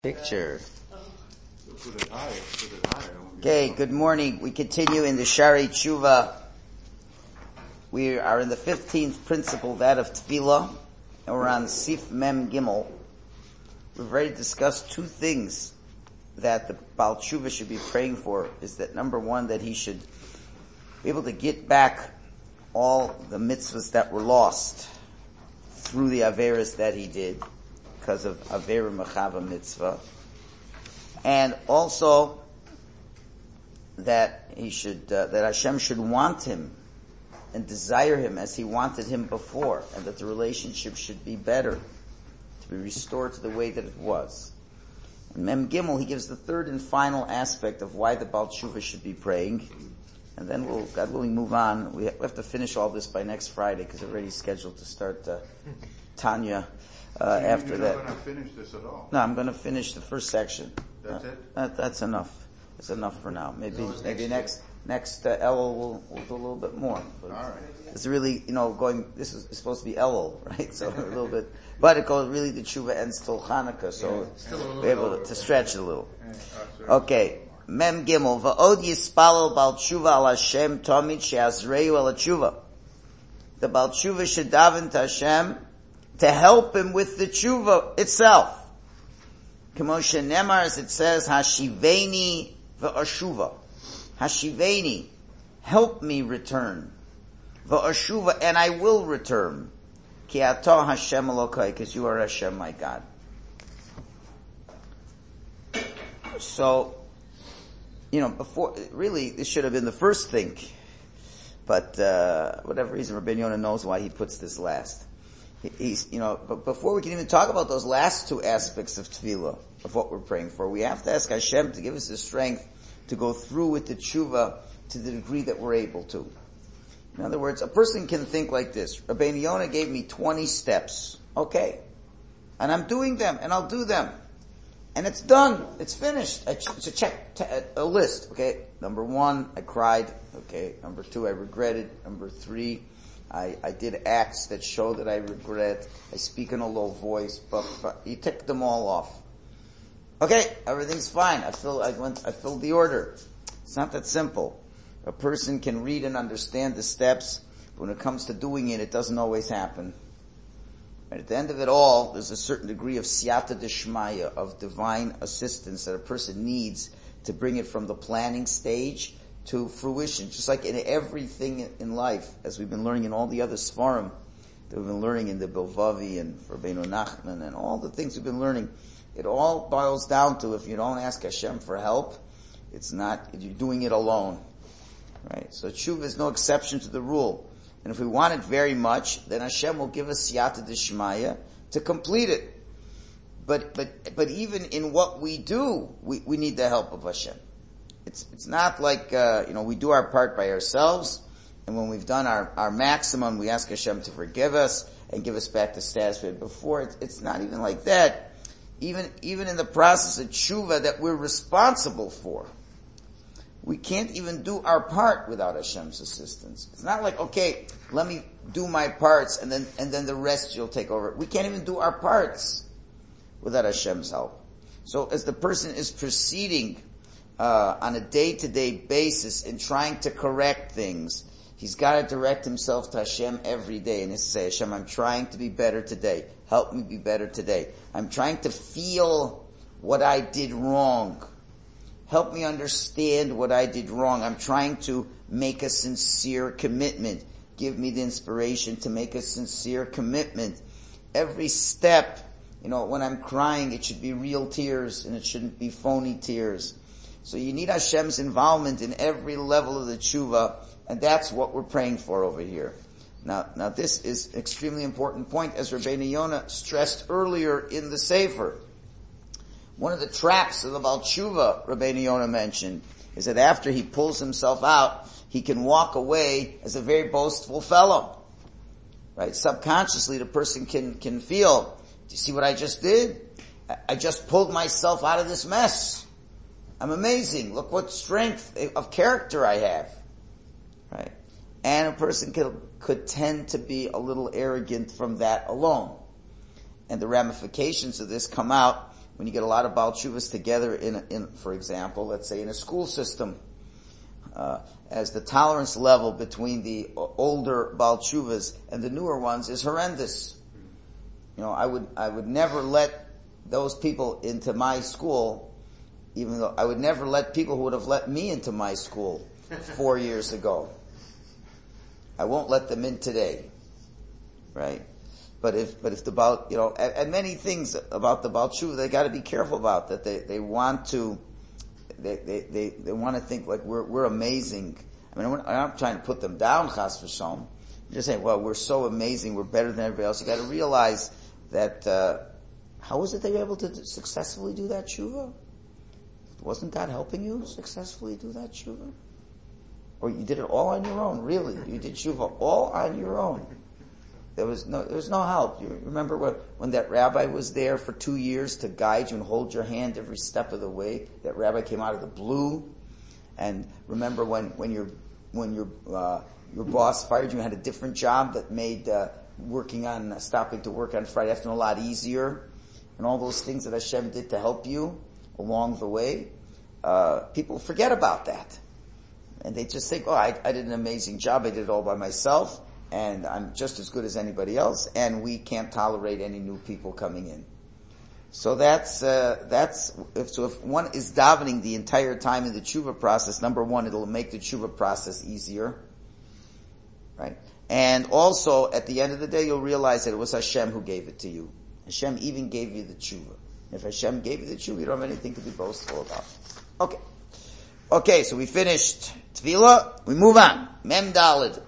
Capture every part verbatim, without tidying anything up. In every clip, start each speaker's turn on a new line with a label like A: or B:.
A: Picture. Okay, good morning. We continue in the Shari Tshuva. We are in the fifteenth principle, that of Tefillah, and we're on Sif Mem Gimel. We've already discussed two things that the Baal Tshuva should be praying for. Is that number one, that he should be able to get back all the mitzvahs that were lost through the Averas that he did, because of Avera Mechava Mitzvah. And also that he should, uh, that Hashem should want him and desire him as he wanted him before, and that the relationship should be better, to be restored to the way that it was. In Mem Gimel, he gives the third and final aspect of why the Baal Tshuva should be praying. And then we'll, God willing, move on. We have to finish all this by next Friday, because we're already scheduled to start uh, Tanya. Uh,
B: so
A: after
B: you're
A: that.
B: You're not going to finish this at all?
A: No, I'm going to finish the first section.
B: That's
A: uh,
B: it?
A: That, that's enough. It's enough for now. Maybe,
B: So
A: maybe
B: next
A: next, next, uh, Elul will, will do a little bit more. But
B: all right.
A: It's really, you know, going, this is supposed to be Elul, right? So a little bit, but it goes really, the Tshuva ends till Hanukkah, so
B: yeah,
A: we're able to, to stretch it a little.
B: Yeah,
A: Okay. Mem Gimel, Va'od yispalel Baal Tshuva al Hashem tomid she'azreu al Tshuva. The Baal Tshuva should daven to Hashem to help him with the tshuva itself. K'moshe Nemar, as it says, Hashiveni v'ashuva. Hashiveni, help me return. V'ashuva, and I will return. Ki atah Hashem Elokai, because you are Hashem, my God. So, you know, before, really, this should have been the first thing. But, uh, whatever reason, Rabbi Yonah knows why he puts this last. He's, you know, but before we can even talk about those last two aspects of tefillah, of what we're praying for, we have to ask Hashem to give us the strength to go through with the tshuva to the degree that we're able to. In other words, a person can think like this: Rabbi Yonah gave me twenty steps, okay, and I'm doing them, and I'll do them, and it's done, it's finished. It's a check, a list, okay. Number one, I cried, okay. Number two, I regretted. Number three, I, I did acts that show that I regret. I speak in a low voice, but, but you tick them all off. Okay, everything's fine. I fill, I went, I filled the order. It's not that simple. A person can read and understand the steps, but when it comes to doing it, it doesn't always happen. Right, at the end of it all, there's a certain degree of siyata deshmaya, of divine assistance that a person needs to bring it from the planning stage to fruition, just like in everything in life, as we've been learning in all the other Sfarim that we've been learning in the Bilvavi and for Rabbeinu Nachman and all the things we've been learning. It all boils down to, if you don't ask Hashem for help, it's not, you're doing it alone. Right? So tshuva is no exception to the rule. And if we want it very much, then Hashem will give us siyata d'shmaya to complete it. But, but, but even in what we do, we, we need the help of Hashem. It's, it's not like, uh, you know, we do our part by ourselves, and when we've done our, our maximum, we ask Hashem to forgive us and give us back the status we had before. It's, it's not even like that. Even, even in the process of tshuva that we're responsible for, we can't even do our part without Hashem's assistance. It's not like, okay, let me do my parts and then, and then the rest you'll take over. We can't even do our parts without Hashem's help. So as the person is proceeding Uh, on a day-to-day basis in trying to correct things, he's got to direct himself to Hashem every day and say, Hashem, I'm trying to be better today. Help me be better today. I'm trying to feel what I did wrong. Help me understand what I did wrong. I'm trying to make a sincere commitment. Give me the inspiration to make a sincere commitment. Every step, you know, when I'm crying, it should be real tears and it shouldn't be phony tears. So you need Hashem's involvement in every level of the tshuva, and that's what we're praying for over here. Now, now this is an extremely important point, as Rabbeinu Yonah stressed earlier in the Sefer. One of the traps of the Baal Tshuva, Rabbeinu Yonah mentioned, is that after he pulls himself out, he can walk away as a very boastful fellow. Right? Subconsciously, the person can, can feel, do you see what I just did? I just pulled myself out of this mess. I'm amazing. Look what strength of character I have. Right? And a person could, could tend to be a little arrogant from that alone. And the ramifications of this come out when you get a lot of Baal Tshuvas together in, in, for example, let's say in a school system, uh, as the tolerance level between the older Baal Tshuvas and the newer ones is horrendous. You know, I would, I would never let those people into my school, even though I would never let people who would have let me into my school four years ago. I won't let them in today. Right? But if, but if the Baal, you know, and, and many things about the Baal Tshuva they gotta be careful about, that they, they want to, they, they, they, they want to think like we're, we're amazing. I mean, I'm not trying to put them down, chas v'shalom. I'm just saying, well, we're so amazing, we're better than everybody else. You gotta realize that, uh, how was it they were able to successfully do that tshuva? Wasn't God helping you successfully do that tshuva? Or you did it all on your own, really? You did tshuva all on your own. There was no, there was no help. You remember when, when that rabbi was there for two years to guide you and hold your hand every step of the way? That rabbi came out of the blue. And remember when, when your, when your, uh, your boss fired you and had a different job that made, uh, working on, uh, stopping to work on Friday afternoon a lot easier? And all those things that Hashem did to help you along the way. Uh, people forget about that. And they just think, oh, I, I did an amazing job. I did it all by myself. And I'm just as good as anybody else, and we can't tolerate any new people coming in. So that's, uh, that's, if, so if one is davening the entire time in the tshuva process, number one, it'll make the tshuva process easier. Right? And also, at the end of the day, you'll realize that it was Hashem who gave it to you. Hashem even gave you the tshuva. If Hashem gave you the tshuva, you don't have anything to be boastful about. Okay. Okay, so we finished Tefillah. We move on. Mem Daled.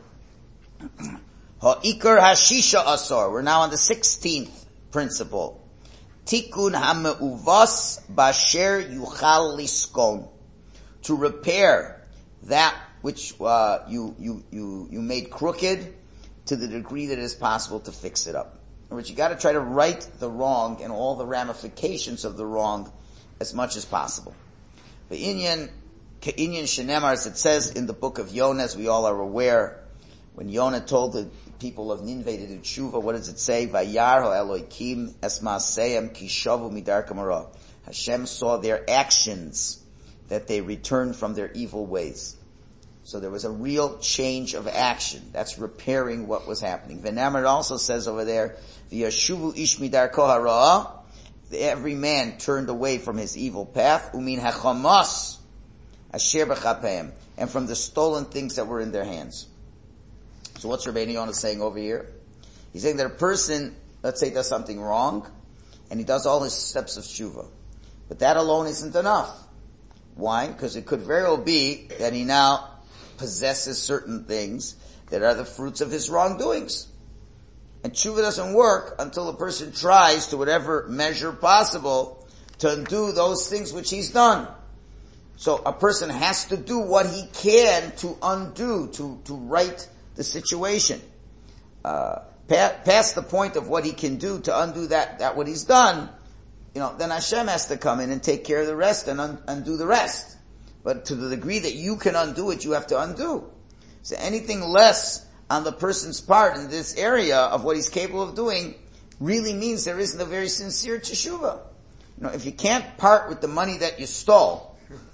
A: Ha'ikar hashisha asar. We're now on the sixteenth principle. Tikun ha'me'uvas basher yuchal liskon. To repair that which uh, you you you you made crooked to the degree that it is possible to fix it up. In other words, you got to try to right the wrong and all the ramifications of the wrong as much as possible. The Inyan Inyan Shenemar, as it says in the book of Yonah, as we all are aware. When Yonah told the people of Nineveh to do tshuva, what does it say? Vayar ha'elokim es ma'aseim ki shavu midarkam hara. Hashem saw their actions, that they returned from their evil ways. So there was a real change of action. That's repairing what was happening. V'namar also says over there, v'yashuvu ish midarko hara. Every man turned away from his evil path. Umin hachamas asher b'chapeim. And from the stolen things that were in their hands. So what's Rabbeinu Yonah saying over here? He's saying that a person, let's say, does something wrong, and he does all his steps of tshuva. But that alone isn't enough. Why? Because it could very well be that he now possesses certain things that are the fruits of his wrongdoings. And tshuva doesn't work until a person tries, to whatever measure possible, to undo those things which he's done. So a person has to do what he can to undo, to, to right the situation. Uh, past the point of what he can do to undo that, that what he's done, you know, then Hashem has to come in and take care of the rest and un- undo the rest. But to the degree that you can undo it, you have to undo. So anything less on the person's part in this area of what he's capable of doing really means there isn't a very sincere teshuvah. You know, if you can't part with the money that you stole,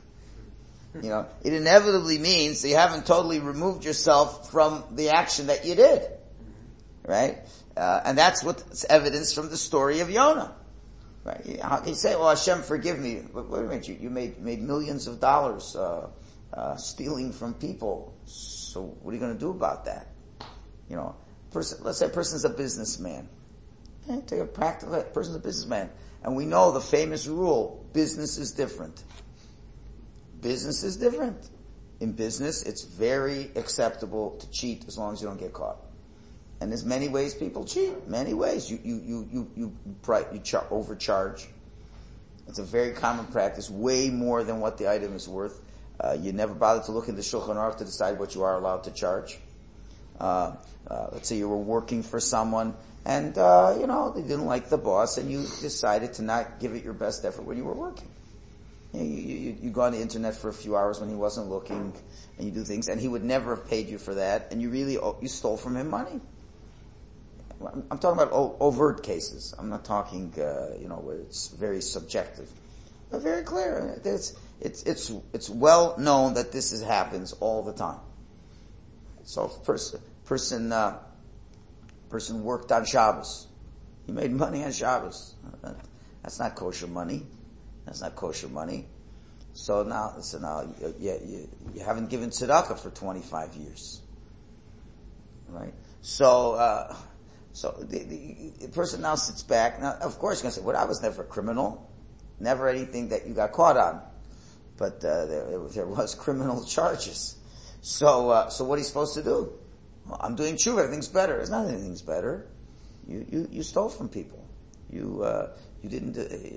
A: you know, it inevitably means that you haven't totally removed yourself from the action that you did. Right? Uh, and that's what's evidence from the story of Yonah. Right? How can you say, well, Hashem, forgive me. Wait, wait a minute, you, you made, made millions of dollars, uh, uh, stealing from people. So what are you going to do about that? You know, person, let's say a person's a businessman. Eh, take a practical, a person's a businessman. And we know the famous rule, business is different. Business is different. In business, it's very acceptable to cheat as long as you don't get caught. And there's many ways people cheat. Many ways. You, you, you, you, you, you char- overcharge. It's a very common practice, way more than what the item is worth. Uh, you never bother to look in the Shulchan Aruch to decide what you are allowed to charge. Uh, uh, let's say you were working for someone and, uh, you know, they didn't like the boss and you decided to not give it your best effort when you were working. You, you, you go on the internet for a few hours when he wasn't looking, and you do things, and he would never have paid you for that, and you really, you stole from him money. I'm talking about o- overt cases. I'm not talking, uh, you know, where it's very subjective. But very clear. It's, it's, it's, it's well known that this is, happens all the time. So if person, person, uh, person worked on Shabbos. He made money on Shabbos. That's not kosher money. That's not kosher money. So now, so now, you, you, you haven't given tzedakah for twenty-five years. Right? So, uh, so the, the, the person now sits back. Now, of course, you're going to say, well, I was never a criminal. Never anything that you got caught on. But, uh, there, there was criminal charges. So, uh, so what are you supposed to do? Well, I'm doing tshuva, everything's better. It's not anything's better. You, you, you stole from people. You, uh, you didn't,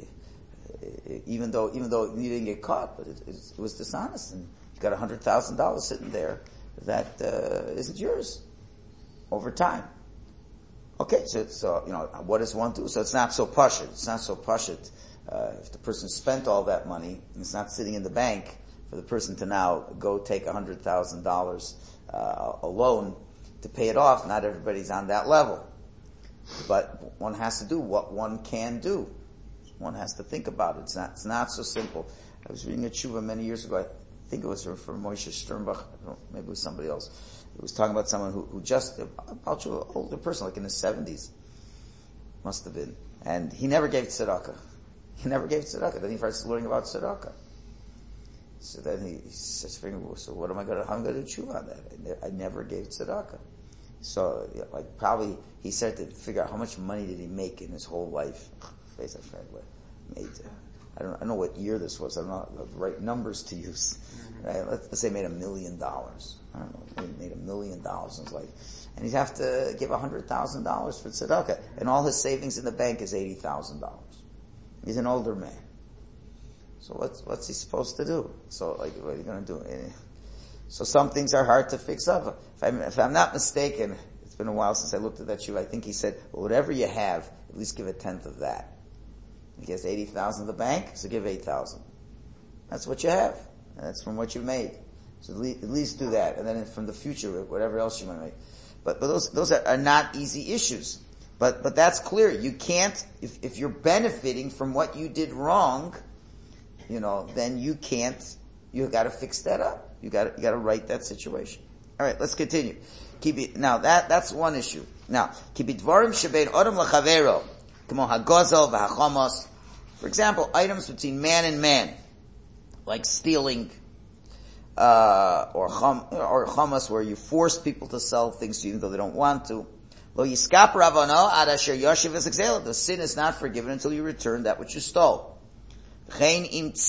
A: uh, even though, even though you didn't get caught, but it, it was dishonest, and you got a hundred thousand dollars sitting there that, uh, isn't yours over time. Okay, so, so, you know, what does one do? So it's not so pashut. It's not so pashut. Uh, if the person spent all that money, and it's not sitting in the bank, for the person to now go take a hundred thousand dollars, uh, a loan to pay it off. Not everybody's on that level. But one has to do what one can do. One has to think about it. It's not, it's not so simple. I was reading a tshuva many years ago. I think it was from, from Moshe Sternbach. I don't know, maybe it was somebody else. It was talking about someone who, who just, about an older person, like in his seventies. Must have been. And he never gave tzedakah. He never gave tzedakah. Then he starts learning about tzedakah. So then he, he says, so what am I gonna, how am I gonna do tshuva on that? I, ne- I never gave tzedakah. So, like, probably, he started to figure out how much money did he make in his whole life. Face I tried what made, uh, I don't, I don't know what year this was. I don't know the right numbers to use. Right? Let's, let's say he made a million dollars. I don't know, he made a million dollars in his life. And he'd have to give a hundred thousand dollars for tzedakah. And all his savings in the bank is eighty thousand dollars. He's an older man. So what's, what's he supposed to do? So like, what are you gonna do? So some things are hard to fix up. If I'm, if I'm not mistaken, it's been a while since I looked at that shoe, I think he said, well, whatever you have, at least give a tenth of that. He gets eighty thousand in the bank, so give eight thousand. That's what you have. And that's from what you made. So at least do that. And then from the future, whatever else you want to make. But, but those, those are, are not easy issues. But, but that's clear. You can't, if, if you're benefiting from what you did wrong, you know, then you can't, you gotta fix that up. You gotta, you gotta right that situation. Alright, let's continue. Keep it, now that, that's one issue. Now, kibidvarim shebein odom lachavero, kamo hagozel v'hachamos. For example, items between man and man, like stealing, uh, or chum, or chamas, where you force people to sell things to you even though they don't want to. Lo yiskap ravano ad asher yoshev v'zegzela. The sin is not forgiven until you return that which you stole. And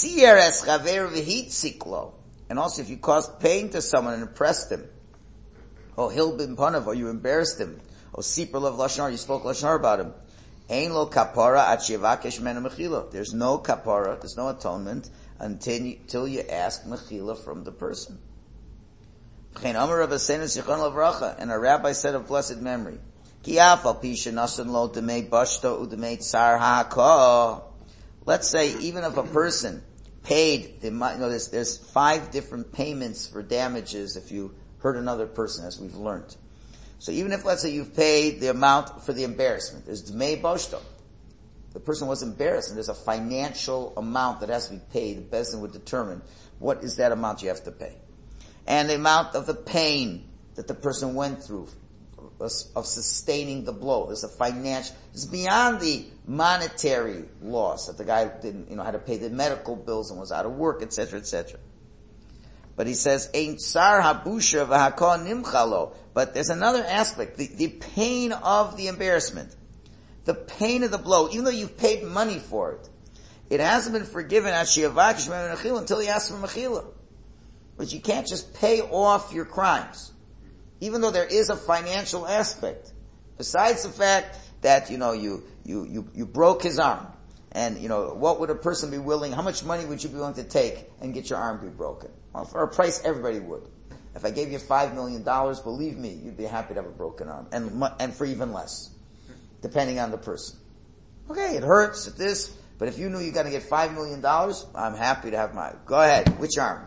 A: also if you caused pain to someone and impressed him, oh hil bin panav, or you embarrassed him, oh sipur lev lashon, you spoke lashon about him, ein lo kapara at shevakesh mena mechila. There's no kapara, there's no atonement until you, until you ask mechila from the person. And a rabbi said of blessed memory, ki afal pisha nasan lo demei bashta udemei tsar ha'akah. Let's say even if a person paid, you know, there's, there's five different payments for damages if you hurt another person, as we've learned. So even if, let's say, you've paid the amount for the embarrassment, there's dmei boshto. The person was embarrassed, and there's a financial amount that has to be paid. The Beis Din would determine what is that amount you have to pay. And the amount of the pain that the person went through of sustaining the blow. There's a financial, it's beyond the monetary loss that the guy didn't, you know, had to pay the medical bills and was out of work, et cetera, et cetera. But he says, Ein tsar habusha v'hakon nimchalo. But there's another aspect, the, the pain of the embarrassment, the pain of the blow, even though you've paid money for it, it hasn't been forgiven until he asks for mechila. But you can't just pay off your crimes. Even though there is a financial aspect, besides the fact that, you know, you, you, you, you broke his arm. And, you know, what would a person be willing, how much money would you be willing to take and get your arm be broken? Well, for a price, everybody would. If I gave you five million dollars, believe me, you'd be happy to have a broken arm. And, and for even less. Depending on the person. Okay, it hurts, it this, but if you knew you're gonna get five million dollars, I'm happy to have my, go ahead, which arm?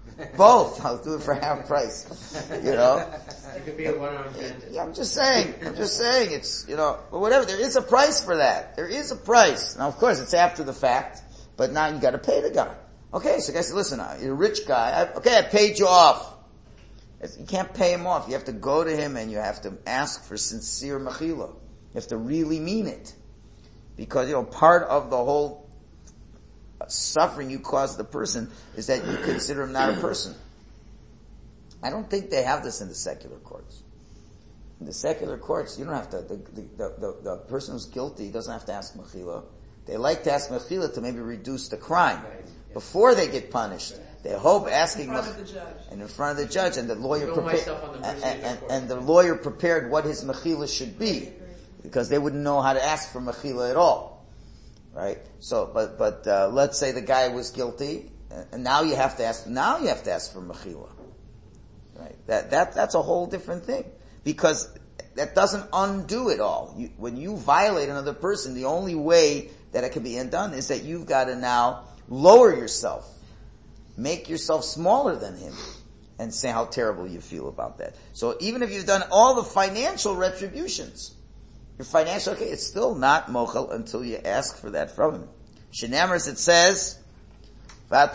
A: Both. I'll do it for half price. You know?
B: It could be a one-armed dentist.
A: Yeah, I'm just saying. I'm just saying. It's, you know, but whatever. There is a price for that. There is a price. Now, of course, it's after the fact, but now you gotta pay the guy. Okay, so the guy said, listen, you're a rich guy. I, okay, I paid you off. You can't pay him off. You have to go to him and you have to ask for sincere mechila. You have to really mean it. Because, you know, part of the whole suffering you cause the person is that you consider him not a person. I don't think they have this in the secular courts. In the secular courts, you don't have to, the, the, the, the person who's guilty doesn't have to ask mechila. They like to ask mechila to maybe reduce the crime before they get punished. They hope asking
C: in front of the judge.
A: and in front of the judge, and the lawyer prepared, and, and, and, and the lawyer prepared what his mechila should be, because they wouldn't know how to ask for mechila at all, right? So, but but uh, let's say the guy was guilty, and now you have to ask. Now you have to ask for mechila, right? That that that's a whole different thing, because that doesn't undo it all. You, when you violate another person, the only way that it can be undone is that you've got to now lower yourself. Make yourself smaller than him and say how terrible you feel about that. So even if you've done all the financial retributions, your financial, okay, it's still not mochel until you ask for that from him. Shenamers, it says, the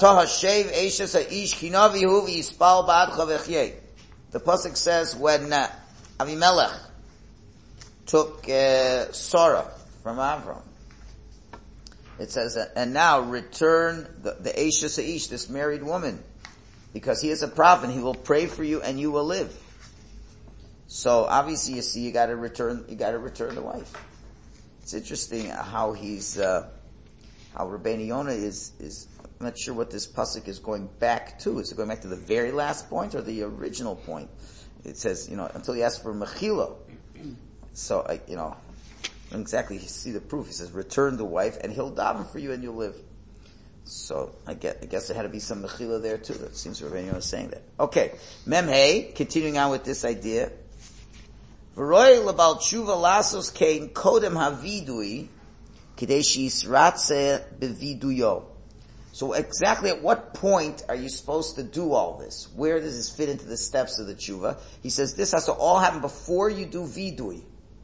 A: pasuk says when uh, Avimelech took uh, Sarah from Avram, it says, and now return the, the Eisha Sa'ish, this married woman, because he is a prophet, he will pray for you and you will live. So obviously you see you gotta return, you gotta return the wife. It's interesting how he's, uh, how Rabbeinu Yonah is, is, I'm not sure what this pasuk is going back to. Is it going back to the very last point or the original point? It says, you know, until you ask for mechila. So, uh, you know, exactly, you see the proof. He says, return the wife, and he'll daven for you, and you'll live. So, I guess, I guess there had to be some mechila there too. That seems Rabbeinu Yonah is saying that. Okay, Memhei, continuing on with this idea. V'roi lebal tshuva lasos kein kodem havidui kidei sheisratze beviduyo. So exactly at what point are you supposed to do all this? Where does this fit into the steps of the tshuva? He says this has to all happen before you do vidui,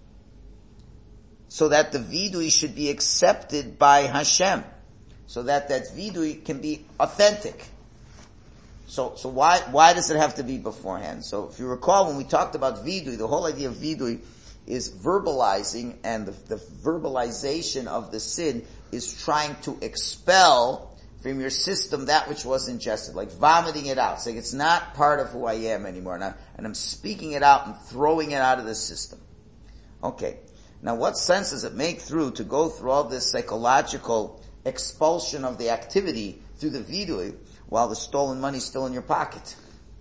A: so that the vidui should be accepted by Hashem, so that that vidui can be authentic. So, so why, why does it have to be beforehand? So if you recall when we talked about vidui, the whole idea of vidui is verbalizing, and the, the verbalization of the sin is trying to expel from your system that which was ingested, like vomiting it out, saying it's not part of who I am anymore, and I'm, and I'm speaking it out and throwing it out of the system. Okay. Now what sense does it make through to go through all this psychological expulsion of the activity through the vidui while the stolen money is still in your pocket?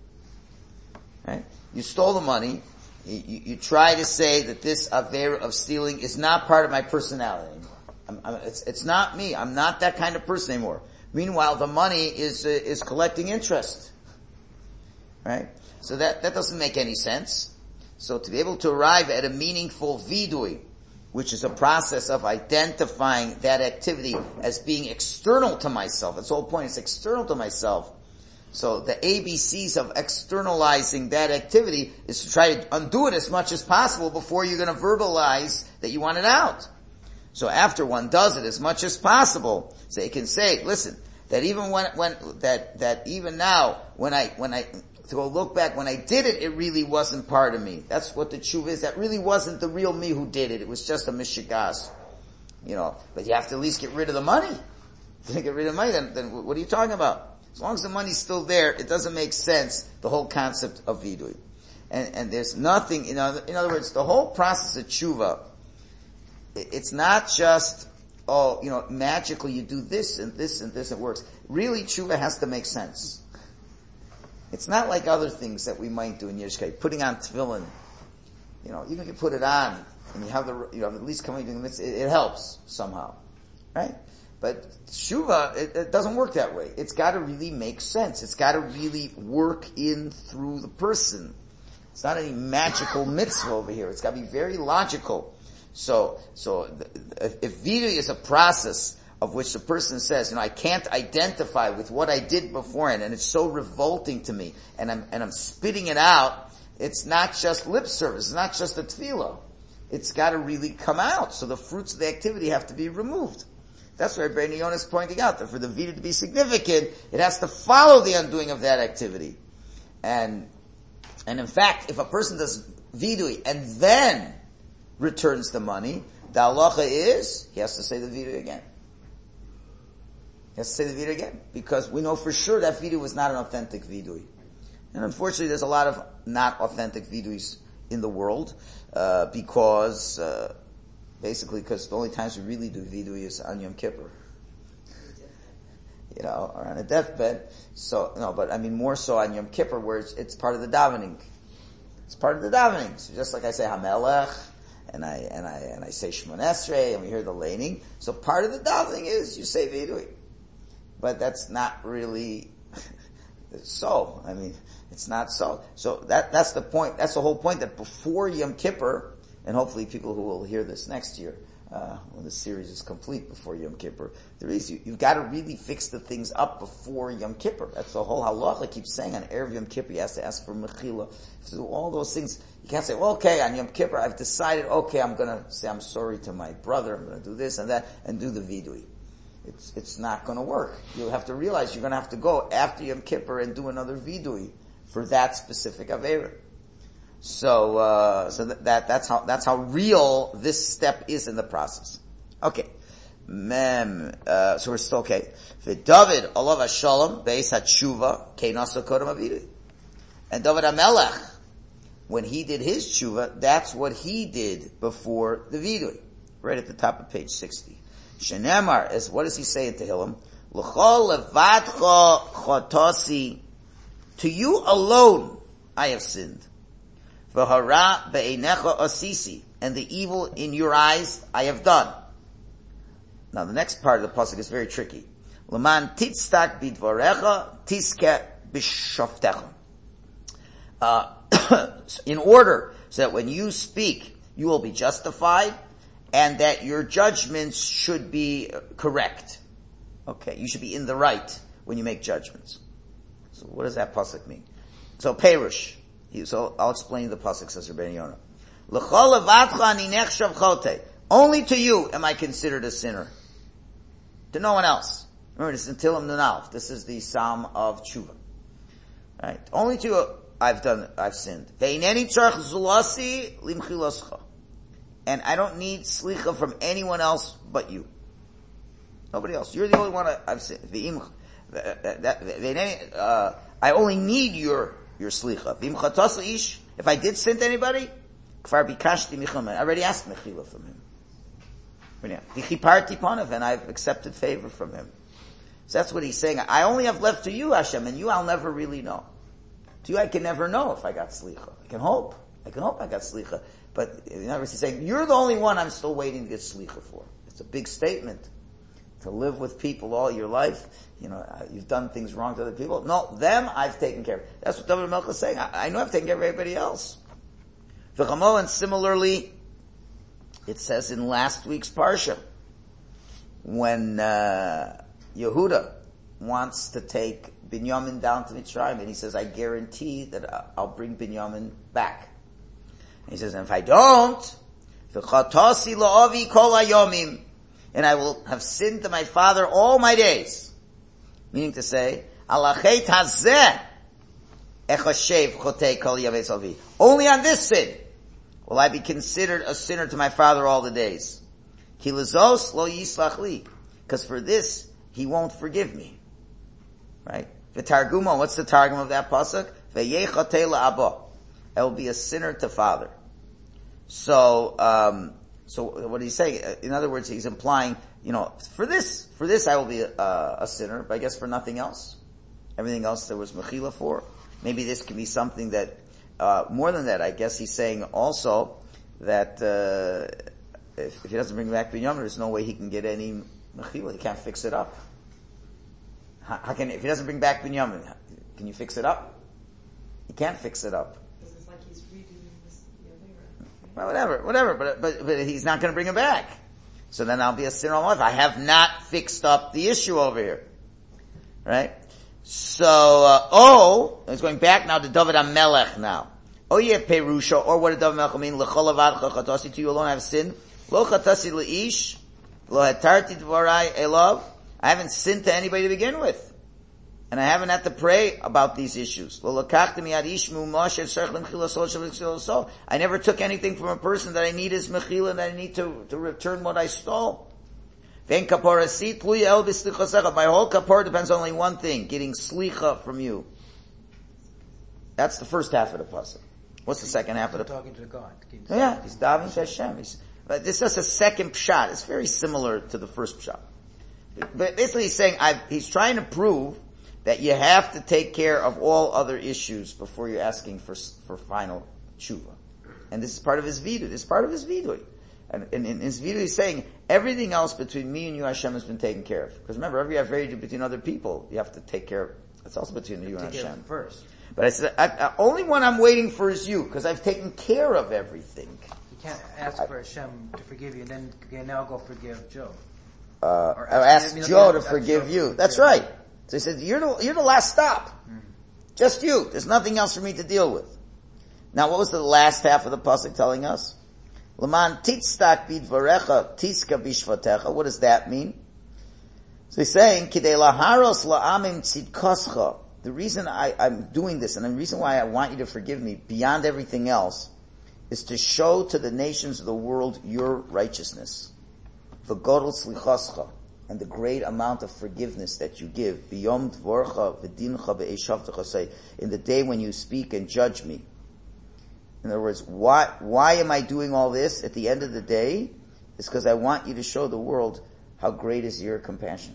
A: Right? You stole the money, you, you, you try to say that this aver of stealing is not part of my personality. I'm, I'm, it's, it's not me, I'm not that kind of person anymore. Meanwhile, the money is, uh, is collecting interest. Right? So that, that doesn't make any sense. So to be able to arrive at a meaningful vidui, which is a process of identifying that activity as being external to myself. That's the whole point. It's external to myself. So the A B Cs of externalizing that activity is to try to undo it as much as possible before you're going to verbalize that you want it out. So after one does it as much as possible, so you can say, listen, that even when, when, that, that even now, when I, when I, to go look back, when I did it, it really wasn't part of me. That's what the tshuva is. That really wasn't the real me who did it. It was just a mishigas. You know, but you have to at least get rid of the money. If you don't get rid of the money, then, then what are you talking about? As long as the money's still there, it doesn't make sense, the whole concept of vidui. And, and there's nothing, you know, in other words, the whole process of tshuva, it's not just, oh, you know, magically you do this and this and this, it works. Really, tshuva has to make sense. It's not like other things that we might do in Yiddishkeit, putting on tefillin. You know, even if you put it on and you have the, you have at least coming to the mitzvah, it, it helps somehow, right? But tshuva, it, it doesn't work that way. It's got to really make sense. It's got to really work in through the person. It's not any magical mitzvah over here. It's got to be very logical. So, so if, if vidui is a process of which the person says, you know, I can't identify with what I did beforehand, and it's so revolting to me, and I'm, and I'm spitting it out, it's not just lip service, it's not just a tefillah. It's gotta really come out, so the fruits of the activity have to be removed. That's why Rabbeinu Yonah is pointing out that for the vidui to be significant, it has to follow the undoing of that activity. And, and in fact, if a person does vidui and then returns the money, the halacha is, he has to say the vidui again. He has to say the vidui again. Because we know for sure that vidui was not an authentic vidui. And unfortunately there's a lot of not authentic viduis in the world, uh, because, uh, basically because the only times we really do vidui is on Yom Kippur. You know, or on a deathbed. So, no, but I mean more so on Yom Kippur where it's, it's part of the davening. It's part of the davening. So just like I say Hamelech, and I, and I, and I say Shemon Esrei, and we hear the laning. So part of the davening is you say vidui. But that's not really so. I mean, it's not so. So that, that's the point, that's the whole point, that before Yom Kippur, and hopefully people who will hear this next year, uh, when the series is complete before Yom Kippur, there is, you, you've got to really fix the things up before Yom Kippur. That's the whole halacha keeps saying on Erev Yom Kippur, you have to ask for mechila, to do all those things. You can't say, well, okay, on Yom Kippur, I've decided, okay, I'm gonna say I'm sorry to my brother, I'm gonna do this and that, and do the vidui. It's, it's not gonna work. You'll have to realize you're gonna have to go after Yom Kippur and do another vidui for that specific Aveira. So, uh, so that, that, that's how, that's how real this step is in the process. Okay. Mem, uh, so we're still okay. David, Olav Hashalom, Beis HaTshuva, Keinasa Kodem Avidui. And David HaMelech, when he did his tshuva, that's what he did before the vidui. Right at the top of page sixty. Shenemar, is, what does he say in Tehillim? L'chol levadcha chotasi, to you alone I have sinned. V'hara be'einecha asisi, and the evil in your eyes I have done. Now the next part of the pasuk is very tricky. L'man titztak bidvarecha tiske b'shoftecha. Uh, in order, so that when you speak, you will be justified, and that your judgments should be correct. Okay, you should be in the right when you make judgments. So what does that pasuk mean? So Perush. So I'll explain the pasuk, says Rabbeinu Yonah. L'chol levadcha ani nechshav chote. Only to you am I considered a sinner. To no one else. Remember, this is Tehillim Nunalef. This is the Psalm of Tshuva. Right? Only to you I've done, I've sinned. Ve'ineni tzarech zulasi limchiloscha. And I don't need slicha from anyone else but you. Nobody else. You're the only one I, I've sinned. Uh, I only need your, your slicha. If I did sin to anybody, I already asked mechila from him. And I've accepted favor from him. So that's what he's saying. I only have left to you, Hashem, and you I'll never really know. To you I can never know if I got slicha. I can hope. I can hope I got slicha. But in other words, he's saying, you're the only one I'm still waiting to get slicha for. It's a big statement. To live with people all your life, you know, you've done things wrong to other people. No, them I've taken care of. That's what David HaMelech is saying. I, I know I've taken care of everybody else. And similarly, it says in last week's Parsha, when uh, Yehuda wants to take Binyamin down to Mitzrayim, and he says, I guarantee that I'll bring Binyamin back. And he says, and if I don't, v'chatasi la'avi kol hayomim, and I will have sinned to my father all my days. Meaning to say, alachet hazeh echashev chotei kol yavetz avi. Only on this sin will I be considered a sinner to my father all the days. Ki lezos lo yislach li. Because for this, he won't forgive me. Right? V'targumo, what's the targum of that pasuk? Ve'yeh chotei la'abo. I will be a sinner to father. So, um, so what he's saying, in other words, he's implying, you know, for this, for this I will be a, a sinner, but I guess for nothing else. Everything else there was mechila for. Maybe this can be something that, uh, more than that, I guess he's saying also that, uh, if, if he doesn't bring back Binyamin, there's no way he can get any mechila. He can't fix it up. How, how can, if he doesn't bring back Binyamin, can you fix it up? You can't fix it up.
C: Well,
A: Well, whatever, whatever, but, but, but he's not going to bring him back. So then I'll be a sinner all my life. I have not fixed up the issue over here. Right? So, uh, oh, it's going back now to David HaMelech now. Oh, yeah, Perusha, or what did David HaMelech mean? L'chol avadcha chatasi, to you alone I have sinned. Lo chatasi le'ish, lo hatarti dvarai elav. I haven't sinned to anybody to begin with. And I haven't had to pray about these issues. I never took anything from a person that I need as mechila, and I need to, to return what I stole. My whole kapara depends on only one thing, getting slicha from you. That's the first half of the puzzle. What's the second half of the puzzle?
B: Talking to God.
A: Yeah, he's davening to Hashem. He's, but this is a second pshat. It's very similar to the first pshat. But basically he's saying, I've, he's trying to prove that you have to take care of all other issues before you're asking for for final tshuva. And this is part of his vidu. This is part of his vidu. And, and in his vidu he's saying, everything else between me and you, Hashem, has been taken care of. Because remember, every affair between other people, you have to take care of. It's also between you, you and Hashem.
B: First.
A: But I said, I, I, only one I'm waiting for is you, because I've taken care of everything.
B: You can't ask I, for Hashem to forgive you, and then okay, now go forgive Joe.
A: Uh, or ask, ask Joe to forgive Joe you. That's right. So he said, you're the, you're the last stop. Mm-hmm. Just you. There's nothing else for me to deal with. Now what was the last half of the pasuk telling us? L'man titztak bidvarecha tiska bishvatecha. What does that mean? So he's saying, Kidei laharos la'amim tzidkoscha. The reason I, I'm doing this, and the reason why I want you to forgive me beyond everything else, is to show to the nations of the world your righteousness. V'godol slichoscha. And the great amount of forgiveness that you give, beyond dvorcha v'dincha ve'eshavtecha, say, in the day when you speak and judge me. In other words, why, why am I doing all this at the end of the day? It's because I want you to show the world how great is your compassion.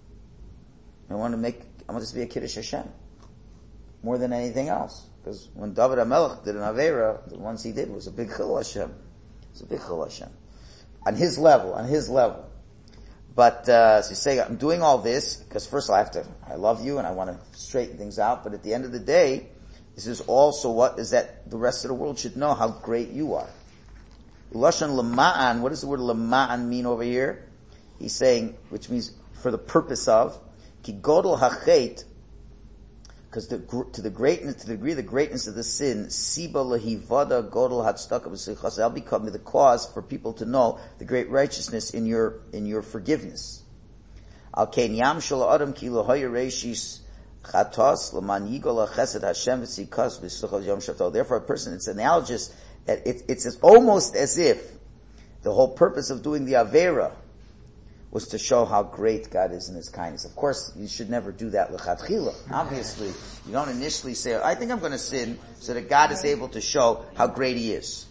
A: I want to make, I want this to be a Kiddush Hashem. More than anything else. Because when David HaMelech did an Avera, the ones he did was a big Chil Hashem. It's a big Chil Hashem. On his level, on his level. But, uh, so you say, I'm doing all this, because first I have to, I love you and I want to straighten things out, but at the end of the day, this is also what is that the rest of the world should know how great you are. Lashon lema'an, what does the word lema'an mean over here? He's saying, which means for the purpose of, ki godol hachet, because to the greatness, to the degree of the greatness of the sin, siba lehivada godol hatstaka b'sichas, that'll become the cause for people to know the great righteousness in your, in your forgiveness. Al kein yam shel adam ki lohoyer reishis chatos l'man yigol hachesed Hashem v'sikas v'sichas yom shato. Therefore a person, it's analogous, that it, it's as, almost as if the whole purpose of doing the Avera was to show how great God is in His kindness. Of course, you should never do that l'chatchila. Obviously, you don't initially say, I think I'm going to sin so that God is able to show how great He is.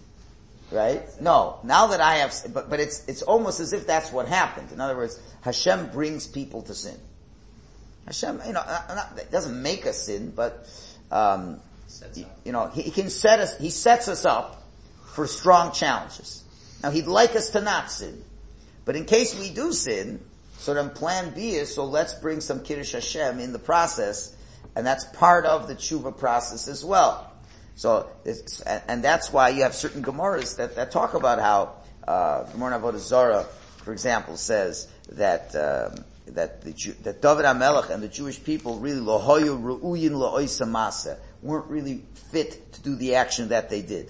A: Right? No. Now that I have, but, but it's, it's almost as if that's what happened. In other words, Hashem brings people to sin. Hashem, you know, not, not, it doesn't make us sin, but, um, you, you know, he, he can set us, He sets us up for strong challenges. Now, He'd like us to not sin. But in case we do sin, so then plan B is, so let's bring some Kiddush Hashem in the process, and that's part of the tshuva process as well. So, it's, and that's why you have certain Gemaras that, that talk about how, uh, Gemara Avodah Zarah, for example, says that, um, that the Jew, that David HaMelech and the Jewish people really lohoyu ru'uyin lo'oisa maseh, weren't really fit to do the action that they did.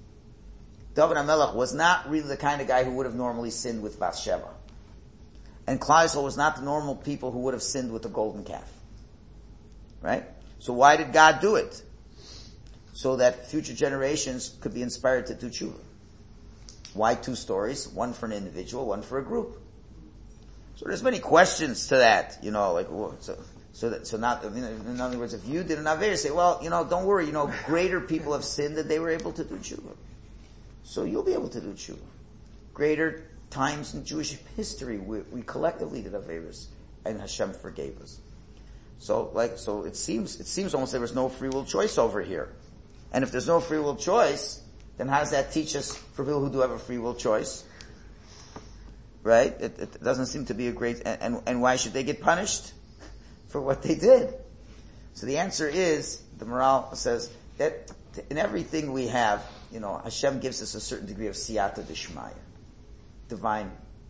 A: David HaMelech was not really the kind of guy who would have normally sinned with Bathsheba. And Klal Yisrael was not the normal people who would have sinned with the golden calf. Right? So why did God do it? So that future generations could be inspired to do tshuva. Why two stories? One for an individual, one for a group. So there's many questions to that, you know, like, so, so that, so not, in other words, if you did an Aveir, say, well, you know, don't worry, you know, greater people have sinned that they were able to do tshuva. So you'll be able to do tshuva. Greater times in Jewish history, we, we collectively did Aveiros, and Hashem forgave us. So, like, so it seems, it seems almost there was no free will choice over here. And if there's no free will choice, then how does that teach us for people who do have a free will choice? Right? It, it doesn't seem to be a great, and, and, and why should they get punished for what they did? So the answer is, the morale says, that in everything we have, you know, Hashem gives us a certain degree of siyata d'shmaya, divine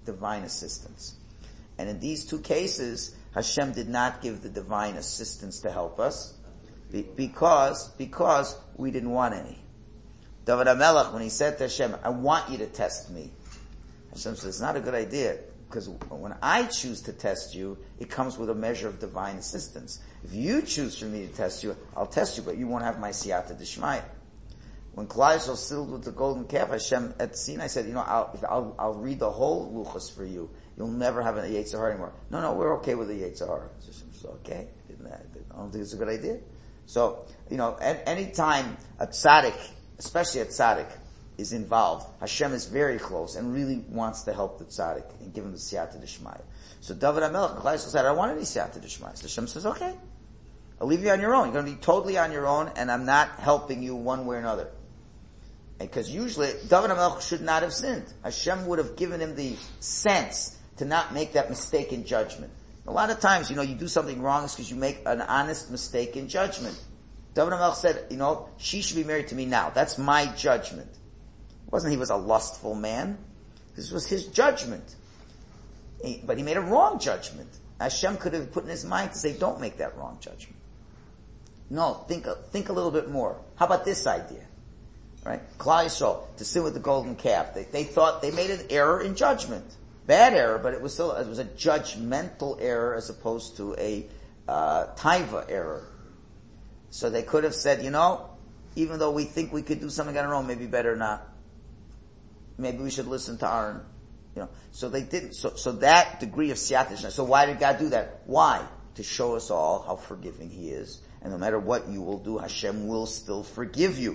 A: divine assistance. And in these two cases, Hashem did not give the divine assistance to help us be, because, because we didn't want any. David HaMelech, when he said to Hashem, I want you to test me, Hashem said, it's not a good idea, because when I choose to test you, it comes with a measure of divine assistance. If you choose for me to test you, I'll test you, but you won't have my siyata d'shmaya. When Klal Yisrael settled with the golden calf, Hashem at Sinai said, you know, I'll, I'll, I'll read the whole luchos for you. You'll never have a Yetzer Hara anymore. No, no, we're okay with the Yetzer Hara. It's okay. I don't think it's a good idea. So, you know, at any time a tzaddik, especially a tzaddik, is involved, Hashem is very close and really wants to help the tzaddik and give him the siyata d'shmaya. So David HaMelech, Klal Yisrael said, I don't want any siyata d'shmaya. So Hashem says, okay, I'll leave you on your own. You're going to be totally on your own, and I'm not helping you one way or another. Because usually, David HaMelech should not have sinned. Hashem would have given him the sense to not make that mistake in judgment. A lot of times, you know, you do something wrong because you make an honest mistake in judgment. David HaMelech said, you know, she should be married to me now. That's my judgment. It wasn't he was a lustful man. This was his judgment. He, but he made a wrong judgment. Hashem could have put in his mind to say, don't make that wrong judgment. No, think, think a little bit more. How about this idea? Right? Klal Yisrael, to sin with the golden calf. They, they thought they made an error in judgment. Bad error, but it was still, it was a judgmental error as opposed to a, uh, taiva error. So they could have said, you know, even though we think we could do something on our own, maybe better not. Maybe we should listen to Aaron. You know, so they didn't, so, so that degree of siyata. So why did God do that? Why? To show us all how forgiving He is. And no matter what you will do, Hashem will still forgive you.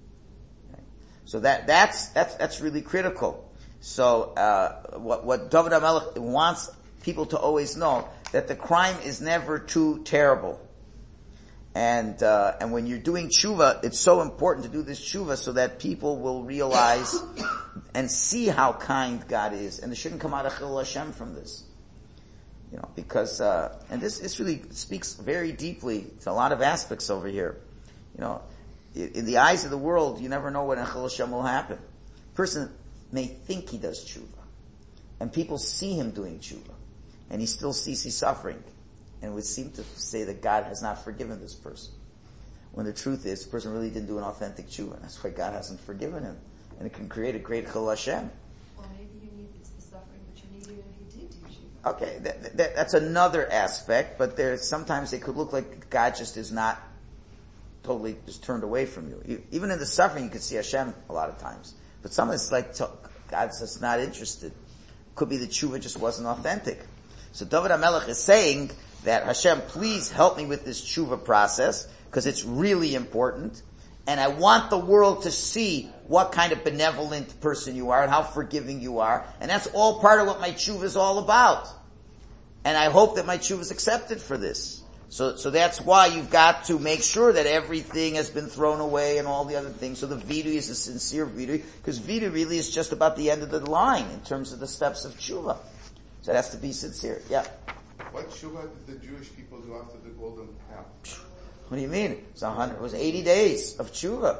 A: So that, that's, that's, that's really critical. So, uh, what, what David HaMelech wants people to always know, that the crime is never too terrible. And, uh, and when you're doing tshuva, it's so important to do this tshuva so that people will realize and see how kind God is. And there shouldn't come out a chilul Hashem from this. You know, because, uh, and this, this really speaks very deeply to a lot of aspects over here. You know, in the eyes of the world, you never know when a chilul Hashem will happen. A person may think he does tshuva, and people see him doing tshuva, and he still sees he's suffering, and would seem to say that God has not forgiven this person. When the truth is, the person really didn't do an authentic tshuva, and that's why God hasn't forgiven him. And it can create a great chilul Hashem.
C: Well, maybe you need the suffering, but you need it if you did do tshuva.
A: Okay, that, that, that's another aspect, but there, sometimes it could look like God just is not totally just turned away from you. Even in the suffering, you could see Hashem a lot of times. But some it's like, God's just not interested. Could be the tshuva just wasn't authentic. So David HaMelech is saying that Hashem, please help me with this tshuva process, because it's really important. And I want the world to see what kind of benevolent person you are and how forgiving you are. And that's all part of what my tshuva is all about. And I hope that my tshuva is accepted for this. So, so that's why you've got to make sure that everything has been thrown away and all the other things. So the vidui is a sincere vidui, because vidui really is just about the end of the line in terms of the steps of tshuva. So it has to be sincere. Yeah.
D: What tshuva did the Jewish people do after the golden calf?
A: What do you mean? It was a hundred, it was eighty days of tshuva.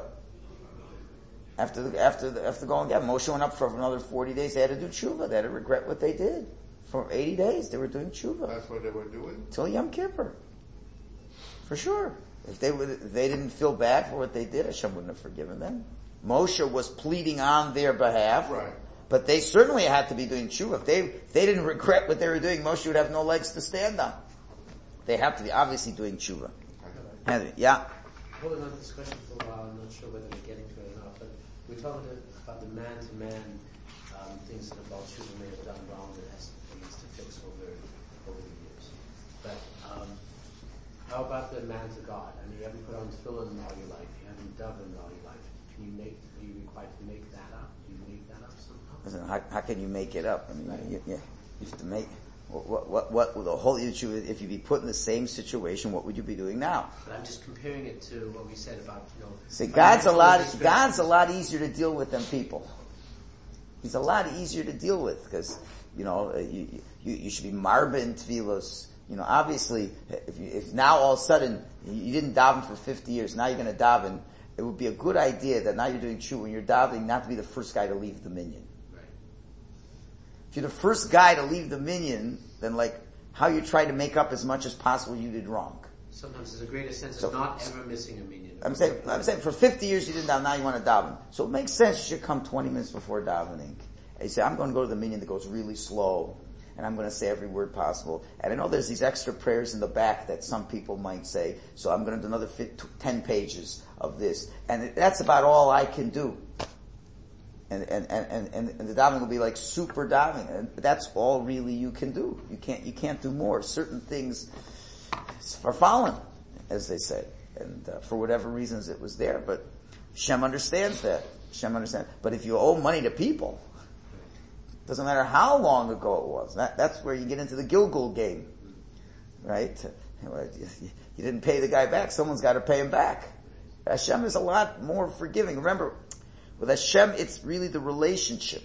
A: After the, after the, after the golden calf, Moshe went up for another forty days. They had to do tshuva. They had to regret what they did. For eighty days, they were doing tshuva.
D: That's what they were doing?
A: Till Yom Kippur. For sure. If they would, if they didn't feel bad for what they did, Hashem wouldn't have forgiven them. Moshe was pleading on their behalf.
D: Right.
A: But they certainly had to be doing tshuva. If they, if they didn't regret what they were doing, Moshe would have no legs to stand on. They have to be obviously doing tshuva. Henry, yeah?
E: Holding on to this question for a while, I'm not sure whether we're getting to it or not, but we're talking about the man-to-man um, things that the Baal Tshuva may have done wrong that has things to fix over, over the years. But um, how about the man to God? I mean, you haven't put on tefillin all your life, you haven't davened all your life. Can you make, are you required to make that up? Do you make that up somehow?
A: Listen, how, how can you make it up? I mean,
E: right.
A: you, you, you have to make, what, what, what, what the whole issue, if you'd be put in the same situation, what would you be doing now?
E: But I'm just comparing it to what we said about, you know.
A: See, God's a lot, God's a lot easier to deal with than people. He's a lot easier to deal with, because, you know, you, you, you should be marba in tefillos. You know, obviously, if you, if now all of a sudden, you didn't daven for fifty years, now you're gonna daven, it would be a good idea that now you're doing tshuva when you're davening not to be the first guy to leave the minyan.
E: Right.
A: if you're the first guy to leave the minyan, then like, how you try to make up as much as possible you did wrong.
E: Sometimes there's a greater sense
A: So-
E: of not ever missing a minyan.
A: I'm saying, I'm saying for fifty years you didn't daven, now you want to daven. So it makes sense you should come twenty minutes before davening. And you say, I'm going to go to the minyan that goes really slow, and I'm going to say every word possible. And I know there's these extra prayers in the back that some people might say, so I'm going to do another ten pages of this. And that's about all I can do. And, and, and, and, and the davening will be like super davening. And that's all really you can do. You can't, you can't do more. Certain things are fallen, as they say. And uh, for whatever reasons it was there. But Shem understands that. Shem understands. But if you owe money to people, doesn't matter how long ago it was. That, that's where you get into the Gilgul game. Right? You didn't pay the guy back. Someone's got to pay him back. Hashem is a lot more forgiving. Remember, with Hashem, it's really the relationship.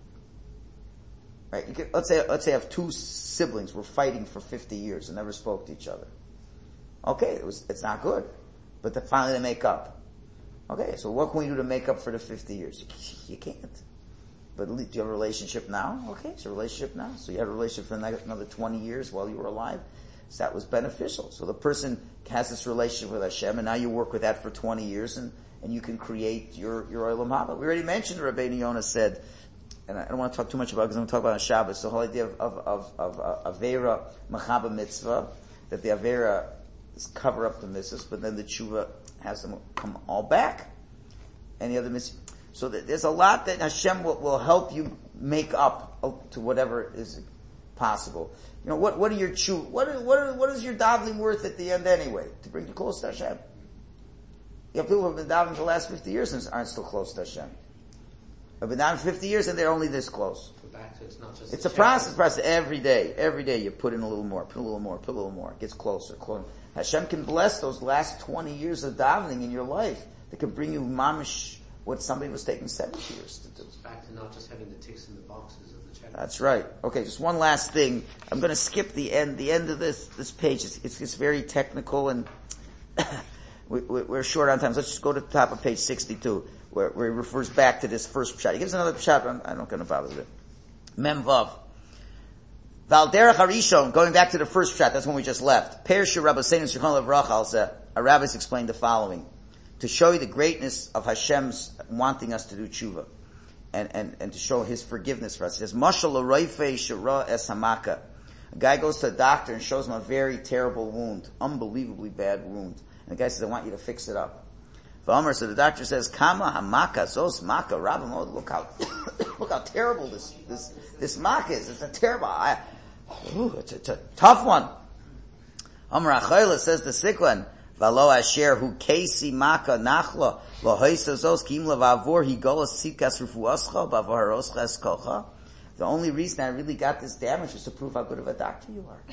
A: Right? You can, let's say, let's say I have two siblings were fighting for fifty years and never spoke to each other. Okay, it was, it's not good. But then finally they make up. Okay, so what can we do to make up for the fifty years? You can't. But do you have a relationship now? Okay, it's a relationship now. So you had a relationship for another twenty years while you were alive. So that was beneficial. So the person has this relationship with Hashem, and now you work with that for twenty years, and, and you can create your, your Olam Haba. We already mentioned, Rabbeinu Yonah said, and I don't want to talk too much about it because I'm going to talk about it on Shabbos, the whole idea of, of, of, of uh, Avera Machaba Mitzvah, that the Avera is cover up the mitzvahs, but then the Tshuva has them come all back. Any other mitzvah? So there's a lot that Hashem will, will help you make up to whatever is possible. You know, what, what are your tshuva, what are, what are, what is your davening worth at the end anyway? To bring you close to Hashem. You have people who have been davening for the last fifty years and aren't still close to Hashem. Have been davening for fifty years and they're only this close.
E: Back to it's not just
A: it's a process, process. Every day, every day you put in a little more, put a little more, put a little more. It gets closer, closer. Hashem can bless those last twenty years of davening in your life. That can bring you mamish what somebody was taking seventy years to do.
E: It's back to not just having the ticks in the boxes of the check.
A: That's right. Okay, just one last thing. I'm going to skip the end. The end of this this page. It's, it's, it's very technical, and we, we're short on time. So let's just go to the top of page sixty-two, where, where he refers back to this first pshat. He gives another pshat, but I'm, I'm not going to bother with it. Mem Vav. Valderech Harishon, going back to the first pshat, that's when we just left. Pershur Rabbeinu Zichron Levrach, our rabbis explained the following. To show you the greatness of Hashem's wanting us to do tshuva. And, and, and to show His forgiveness for us. He says, Mashal L'roife Shara Es Hamaka. A guy goes to a doctor and shows him a very terrible wound. Unbelievably bad wound. And the guy says, I want you to fix it up. V'omer, so the doctor says, Kama Hamaka, Zos Maka, Rabbi Mod, look how, look how terrible this, this, this Maka is. It's a terrible, I, ooh, it's, a, it's a tough one. Omer Achayla says the sick one, Valo asher hu kesi maka nachla lo hoisa zos kim lavavor he golas sikas rufuascha bavaros cheskocha. The only reason I really got this damage was to prove how good of a doctor you are.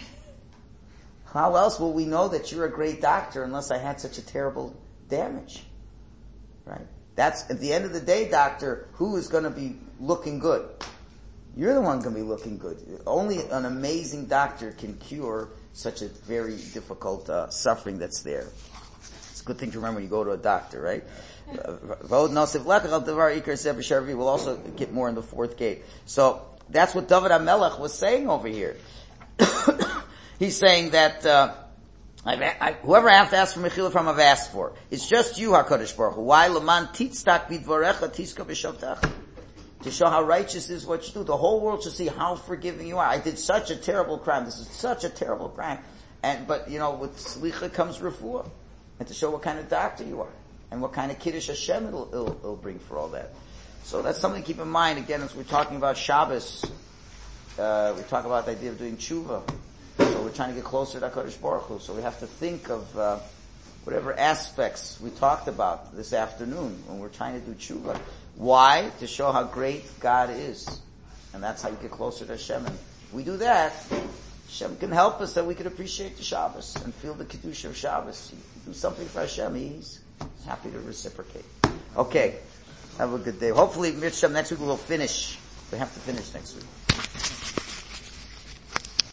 A: How else will we know that you're a great doctor unless I had such a terrible damage? Right? That's, at the end of the day, doctor, who is going to be looking good? You're the one going to be looking good. Only an amazing doctor can cure such a very difficult uh, suffering that's there. It's a good thing to remember when you go to a doctor, right? We'll also get more in the fourth gate. So that's what David HaMelech was saying over here. He's saying that uh, I've, I, whoever I have to ask for mechila from, I've asked for. It's just you, HaKadosh Baruch Hu. Why leman titztak bidvarecha tiska b'shavtach? To show how righteous is what you do. The whole world should see how forgiving you are. I did such a terrible crime. This is such a terrible crime. And, but, you know, with slicha comes refuah. And to show what kind of doctor you are. And what kind of kiddush Hashem it'll, it'll, it'll bring for all that. So that's something to keep in mind. Again, as we're talking about Shabbos, uh, we talk about the idea of doing tshuva. So we're trying to get closer to HaKadosh Baruch Hu. So we have to think of, uh, whatever aspects we talked about this afternoon when we're trying to do tshuva. Why? To show how great God is. And that's how you get closer to Hashem. And if we do that, Hashem can help us that we can appreciate the Shabbos and feel the Kedusha of Shabbos. You do something for Hashem, He's happy to reciprocate. Okay. Have a good day. Hopefully, Hashem, next week we'll finish. We have to finish next week.